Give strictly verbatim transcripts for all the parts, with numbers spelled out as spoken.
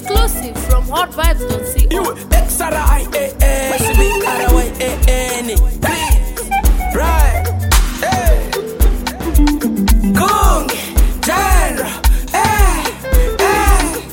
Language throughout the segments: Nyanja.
Exclusive from hot vibes dot co. You X R I A N, S B R Y A N. Please, right? Hey, Gong, genre, hey, hey.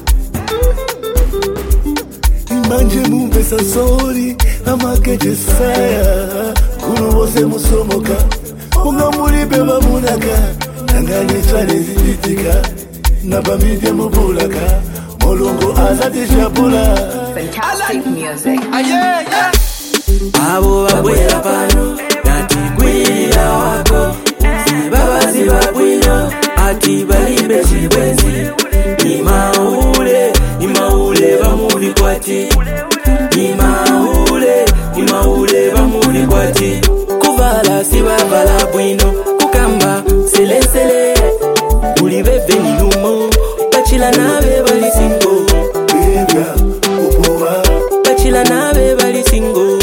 Manje mumpesa sori, amakeje saya. Kuno wose musomoka, unga muri beba munaka. Nangani chale ziditika, nabamide mubulaka. Molongo azati shabula. Fantastic music. Ah, yeah, yeah. Abo babwela pano, nati kwila wako. Baba ziba bwino, ati balibe chibwenzi. Ni maule, ni maule bamuli kwati. Ni maule, ni maule bamuli kwati. Kuvala siba vala bwino, kukamba sele sele. Uli bebe ni lumo, bachila nabe bali singo. Bebya, upowa. Bachila nabe bali singo.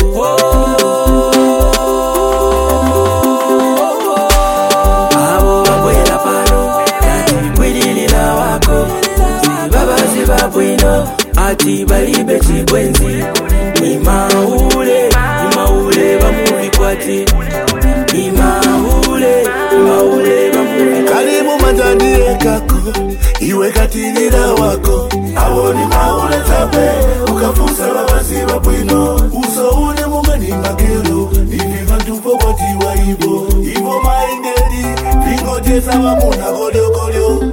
Abo babwela pano, nati kwililila wako. Baba ziba bwino, ati balibe chibwenzi. Ni maule, ni maule bamuli kwati. Ni maule, ni maule bamuli kwati. Karibu matandie kako, iwe katilila wako. Awo ni maule tape, ukafusa babasiba bwino. Uso une mungani makelo, nivi vantupo kwa tiwa ibo. Ibo maindedi, vingo jesa wamuna kolyo kolyo.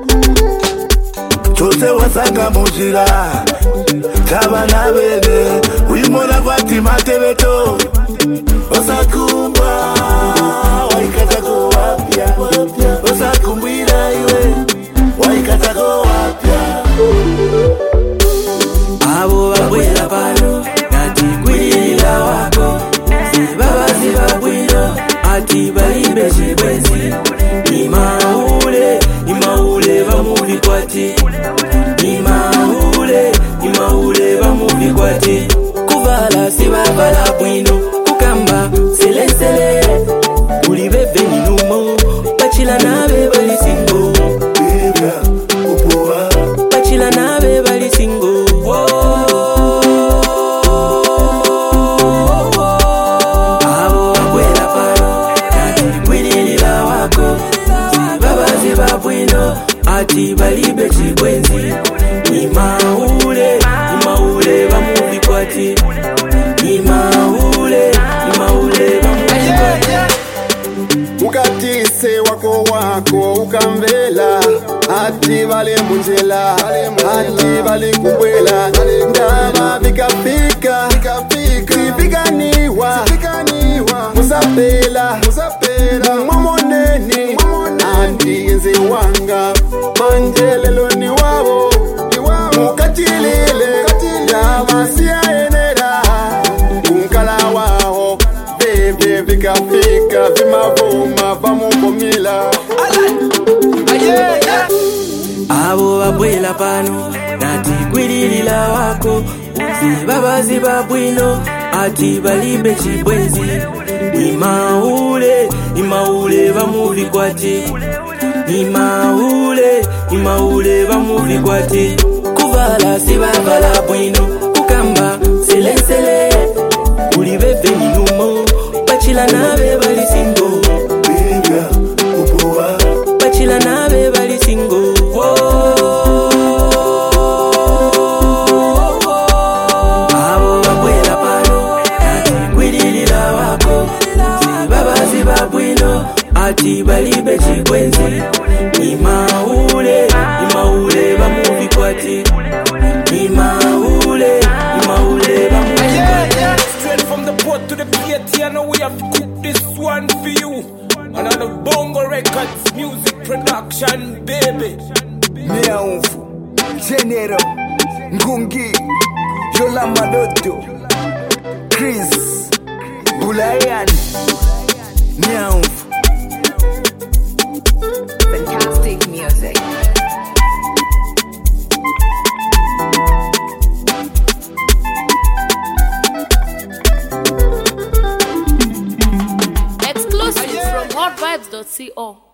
Chose wasanga mujira, taba na bebe. Uimona kwa timate beto, osakumba. Waikata ko wapya, osakumbira iwe. Waikata ko wapya. Abo babwela pano, nati kwilila wako. Baba ziba bwino, ati balibe chibwenzi. Ni maule, ni maule bamuli kwati. Ni maule, ni maule bamuli kwati. Kuvala siba vala bwino, kukamba sele sele. Uli bebe ni lumo, bachila nabe bali singo. Bebya, upowa. Bachila nabe bali singo. Abo babwela pano, nati kwililila wako. Baba ziba bwino, ati balibe chibwenzi. Ni maule, ni maule bamuli kwati. Ni maule, ni maule bamuli kwati. Ukatise wako wako ukamvela, ati vale munjela, ati vale kubwela. Ndaba vikafika, zipiganiwa, musapela, mwamoneni, andi enze wanga. Manjelelo ni wabo, mukatilile, ndaba siya enera, unkala wao. Bebe vikafika, vimavuma, vamukomila. Abo babwela pano, nati kwililila wako. Baba ziba bwino, ati balibe chibwenzi. Ni maule, ni maule bamuli kwati. Ni maule, ni maule bamuli kwati. Kuvala siba vala bwino, kukamba sele sele. Uli bebe ni lumo, bachila nabe bali singo. Bebya, upowa. Bachila nabe bali singo. Abo babwela pano, nati kwililila wako. Baba ziba bwino, ati balibe chibwenzi. Ni maule, ni maule bamuli kwati. Ni maule, ni maule bamuli kwati. Straight from the port to the plate, you know we have to cook this one for you. Another Bongo Records music production, baby. Miaunfu, Genero, Ngungi, Jola Madoto, Chris, Bulayan, Miaunfu. Fantastic music. Exclusive from hot vibes dot co.